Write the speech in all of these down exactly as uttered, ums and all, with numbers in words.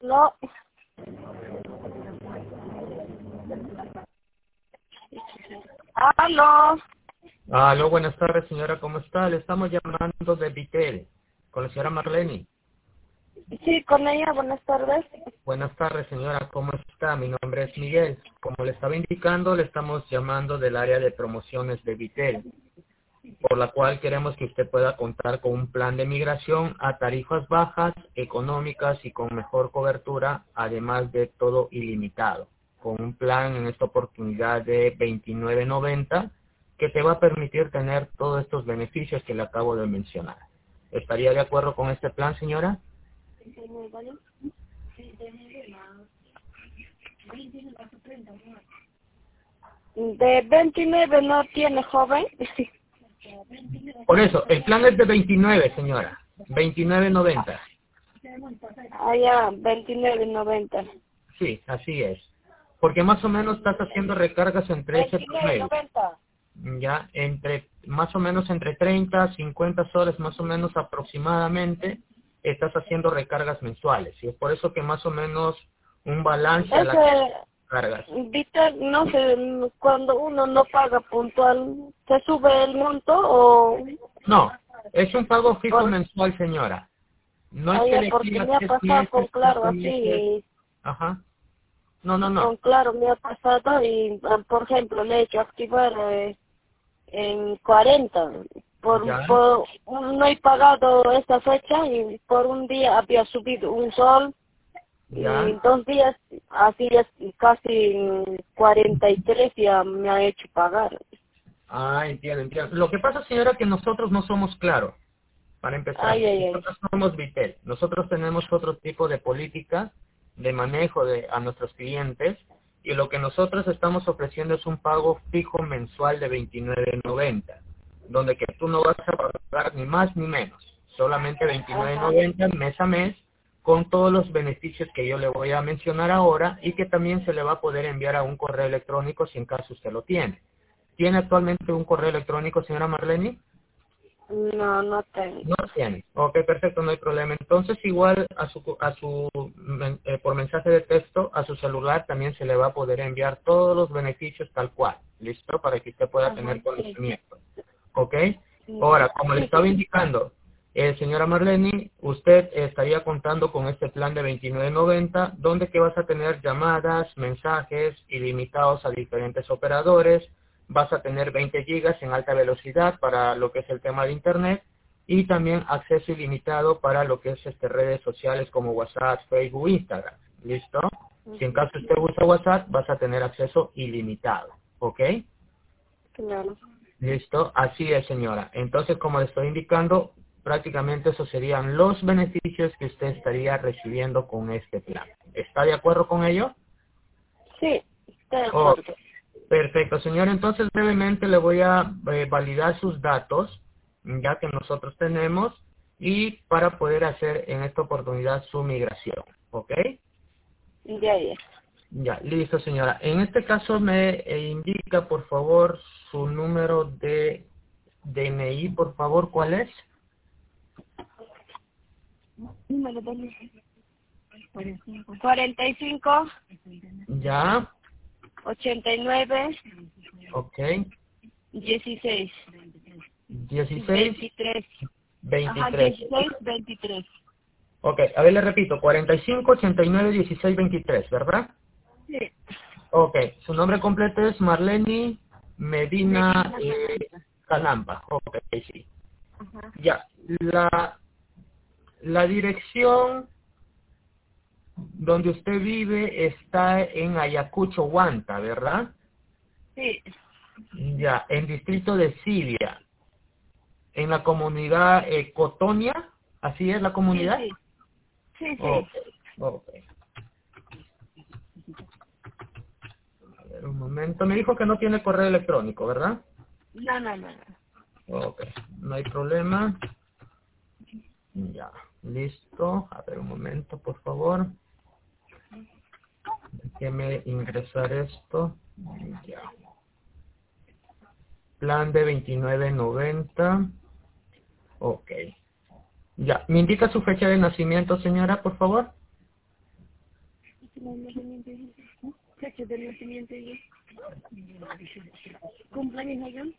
No. Aló. Aló, buenas tardes, señora, ¿cómo está? Le estamos llamando de Vitel, con la señora Marlene. Sí, con ella, buenas tardes. Buenas tardes, señora, ¿cómo está? Mi nombre es Miguel. Como le estaba indicando, le estamos llamando del área de promociones de Vitel, por la cual queremos que usted pueda contar con un plan de migración a tarifas bajas, económicas y con mejor cobertura, además de todo ilimitado, con un plan en esta oportunidad de veintinueve noventa, que te va a permitir tener todos estos beneficios que le acabo de mencionar. ¿Estaría de acuerdo con este plan, señora? De veintinueve no tiene, joven. Por eso, el plan es de veintinueve, señora. veintinueve noventa. Ah, ya, veintinueve noventa. Sí, así es. Porque más o menos estás haciendo recargas entre ese veintinueve promedio. noventa. Ya, entre, más o menos entre treinta, cincuenta soles, más o menos aproximadamente, estás haciendo recargas mensuales. Y es por eso que más o menos un balance a la Ese, cargas. viste, no sé, cuando uno no paga puntual, ¿se sube el monto o...? No, es un pago fijo Por, mensual, señora. No es ah, que ya, le porque pidas me ha tres pasado con meses, Claro cinco así, meses. y Ajá. No, no, no. con Claro me ha pasado y, ah, por ejemplo, le he hecho activar eh, en cuarenta. Por, Ya, por, no he pagado esta fecha y por un día había subido un sol y ya. dos días, así es, casi cuarenta y tres ya me ha hecho pagar. Ah, entiendo, entiendo. Lo que pasa, señora, que nosotros no somos claros. Para empezar, Ay, ay, ay. nosotros somos Vitel. Nosotros tenemos otro tipo de política de manejo de a nuestros clientes y lo que nosotros estamos ofreciendo es un pago fijo mensual de veintinueve noventa, donde que tú no vas a pagar ni más ni menos, solamente veintinueve Ajá. noventa mes a mes con todos los beneficios que yo le voy a mencionar ahora y que también se le va a poder enviar a un correo electrónico si en caso usted lo tiene. ¿Tiene actualmente un correo electrónico, señora Marlene? No, no tengo. No tiene. Ok, perfecto, no hay problema. Entonces, igual a su, a su men- eh, por mensaje de texto, a su celular también se le va a poder enviar todos los beneficios tal cual. ¿Listo? Para que usted pueda Ajá, tener sí. conocimiento. ¿Ok? Sí, Ahora, como le sí, estaba sí. indicando, eh, señora Marlene, usted estaría contando con este plan de veintinueve noventa, donde que vas a tener llamadas, mensajes ilimitados a diferentes operadores, vas a tener veinte gigas en alta velocidad para lo que es el tema de internet y también acceso ilimitado para lo que es este redes sociales como WhatsApp, Facebook, Instagram. ¿Listo? Si en caso usted usa WhatsApp, vas a tener acceso ilimitado. ¿Ok? Claro. Listo, así es, señora. Entonces, como le estoy indicando, prácticamente esos serían los beneficios que usted estaría recibiendo con este plan. ¿Está de acuerdo con ello? Sí, estoy de Oh, acuerdo. perfecto, señor. Entonces, brevemente le voy a eh, validar sus datos, ya que nosotros tenemos, y para poder hacer en esta oportunidad su migración. ¿Ok? Ya, ya. Ya, listo, señora. En este caso me eh, indica, por favor, su número de D N I, por favor, ¿cuál es? Número de cuarenta y cinco, Ya, ochenta y nueve, ok. dieciséis, dieciséis, veintitrés. Ajá, veintitrés. dieciséis, veintitrés. Ok, a ver, le repito, cuarenta y cinco, ochenta y nueve, dieciséis, veintitrés, ¿verdad? Sí. Ok, su nombre completo es Marlene Medina Medina eh, Calampa. Calampa. Ok, sí. Ajá. Ya, la, la dirección donde usted vive está en Ayacucho, Huanta, ¿verdad? Sí. Ya, en distrito de Sivia, en la comunidad eh, Cotonia, ¿así es la Sí, comunidad? sí. Sí, Ok, sí. ok. A ver, un momento. Me dijo que no tiene correo electrónico, ¿verdad? No, no, no. Ok, no hay problema. Ya, listo. A ver, un momento, por favor. Déjeme ingresar esto. Ya. Plan de veintinueve noventa. Ok. Ya, ¿me indica su fecha de nacimiento, señora, por favor? Fecha de nacimiento yo. Cumpleaños yo.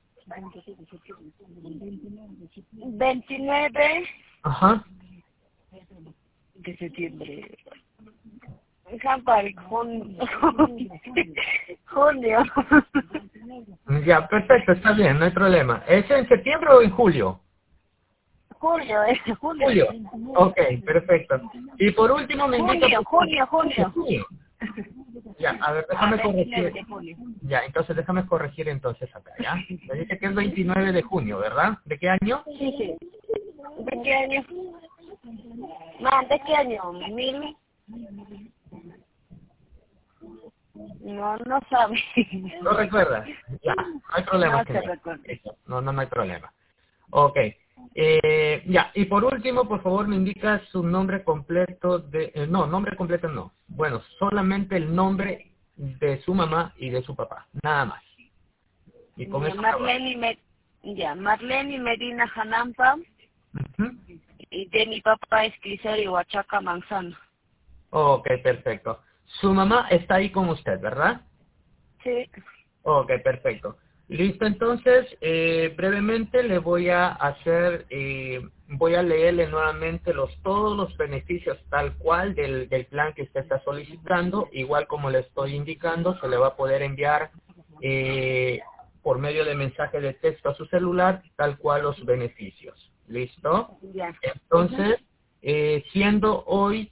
veintinueve Ajá. de septiembre. January, junio. Junio. Ya, perfecto, está bien, no hay problema. ¿Es en septiembre o en julio? Julio, es julio. Julio. Ok, perfecto. Y por último me indica... Junio, junio, junio. Junio. Ya, a ver, déjame corregir. Ya, entonces déjame corregir entonces acá, ¿ya? Me dice que es veintinueve de junio, ¿verdad? ¿De qué año? Sí, sí. ¿De qué año? No, ¿de qué año? Mil... No, no sabe. ¿No recuerdas? Ya, no hay problema. No se señor. recuerda. No, no, no hay problema. Ok. Eh, ya, y por último, por favor, me indica su nombre completo de... eh, no, nombre completo no. Bueno, solamente el nombre de su mamá y de su papá, nada más. Y con Ya, eso... Marlene, Me... ya, Marlene Medina Hanampa. Uh-huh. Y de mi papá es Criseri Huachaca Manzano. Ok, perfecto. Su mamá está ahí con usted, ¿verdad? Sí. Ok, perfecto. Listo, entonces, eh, brevemente le voy a hacer, eh, voy a leerle nuevamente los todos los beneficios tal cual del, del plan que usted está solicitando. Igual como le estoy indicando, se le va a poder enviar eh, por medio de mensaje de texto a su celular tal cual los beneficios. ¿Listo? Ya. Entonces, eh, siendo hoy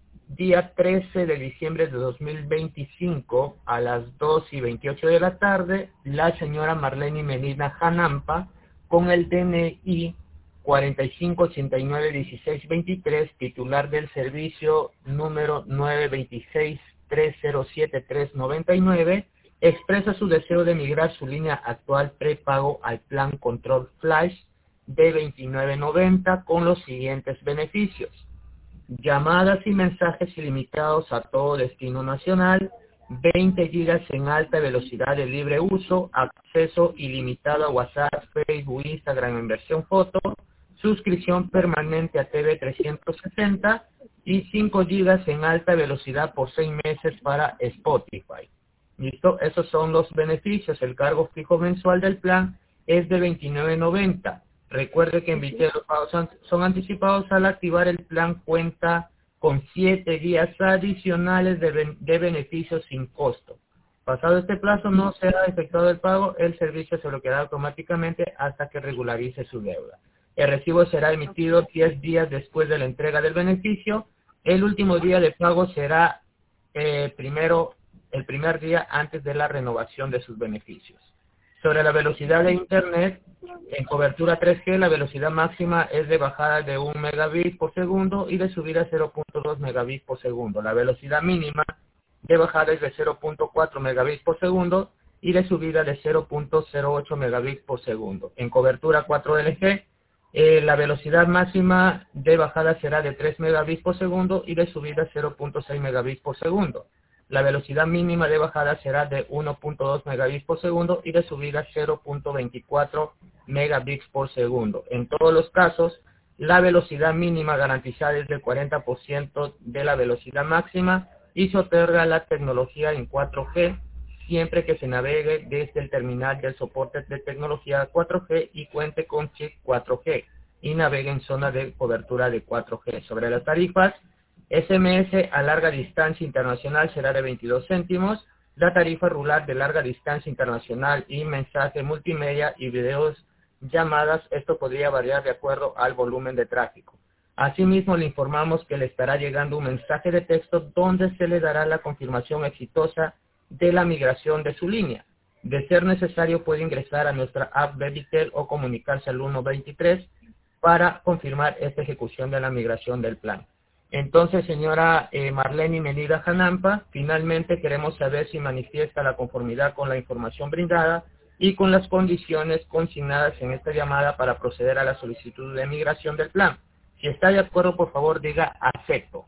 día trece de diciembre de dos mil veinticinco a las dos y veintiocho de la tarde, la señora Marlene Medina Hanampa, con el D N I cuarenta y cinco ochenta y nueve dieciséis veintitrés, titular del servicio número nueve veintiséis tres cero siete tres noventa y nueve, expresa su deseo de migrar su línea actual prepago al plan Control Flash de veintinueve noventa con los siguientes beneficios: llamadas y mensajes ilimitados a todo destino nacional, veinte gigas en alta velocidad de libre uso, acceso ilimitado a WhatsApp, Facebook, Instagram en versión foto, suscripción permanente a T V trescientos sesenta y cinco gigas en alta velocidad por seis meses para Spotify. ¿Listo? Esos son los beneficios. El cargo fijo mensual del plan es de veintinueve noventa. Recuerde que en Vitel los pagos son, son anticipados. Al activar el plan cuenta con siete días adicionales de, ben, de beneficios sin costo. Pasado este plazo no será efectuado el pago, el servicio se bloqueará automáticamente hasta que regularice su deuda. El recibo será emitido diez días después de la entrega del beneficio. El último día de pago será eh, primero, el primer día antes de la renovación de sus beneficios. Sobre la velocidad de Internet, en cobertura tres G, la velocidad máxima es de bajada de un megabit por segundo y de subida cero punto dos megabits por segundo. La velocidad mínima de bajada es de cero punto cuatro megabits por segundo y de subida de cero punto cero ocho megabits por segundo. En cobertura cuatro L G, eh, la velocidad máxima de bajada será de tres megabits por segundo y de subida cero punto seis megabits por segundo. La velocidad mínima de bajada será de uno punto dos megabits por segundo y de subida cero punto veinticuatro megabits por segundo. En todos los casos, la velocidad mínima garantizada es del cuarenta por ciento de la velocidad máxima y se otorga la tecnología en cuatro G siempre que se navegue desde el terminal del soporte de tecnología cuatro G y cuente con chip cuatro G y navegue en zona de cobertura de cuatro G. Sobre las tarifas, S M S a larga distancia internacional será de veintidós céntimos, la tarifa rural de larga distancia internacional y mensaje multimedia y videos llamadas, esto podría variar de acuerdo al volumen de tráfico. Asimismo, le informamos que le estará llegando un mensaje de texto donde se le dará la confirmación exitosa de la migración de su línea. De ser necesario, puede ingresar a nuestra app de Vitel o comunicarse al uno veintitrés para confirmar esta ejecución de la migración del plan. Entonces, señora eh, Marlene Medina Hanampa, finalmente queremos saber si manifiesta la conformidad con la información brindada y con las condiciones consignadas en esta llamada para proceder a la solicitud de migración del plan. Si está de acuerdo, por favor, diga acepto.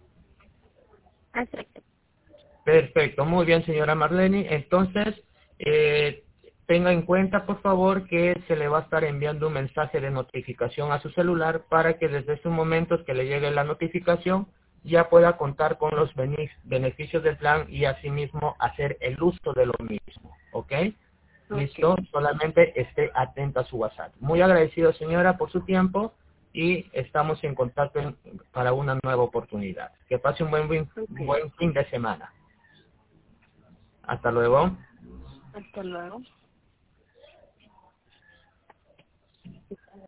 Acepto. Perfecto, muy bien, señora Marlene. Entonces, eh, tenga en cuenta, por favor, que se le va a estar enviando un mensaje de notificación a su celular para que desde esos momentos que le llegue la notificación ya pueda contar con los beneficios del plan y asimismo hacer el uso de lo mismo, ¿ok? Listo, Okay. solamente esté atento a su WhatsApp. Muy agradecido, señora, por su tiempo y estamos en contacto en- para una nueva oportunidad. Que pase un buen, buen, Okay. buen fin de semana. Hasta luego. Hasta luego.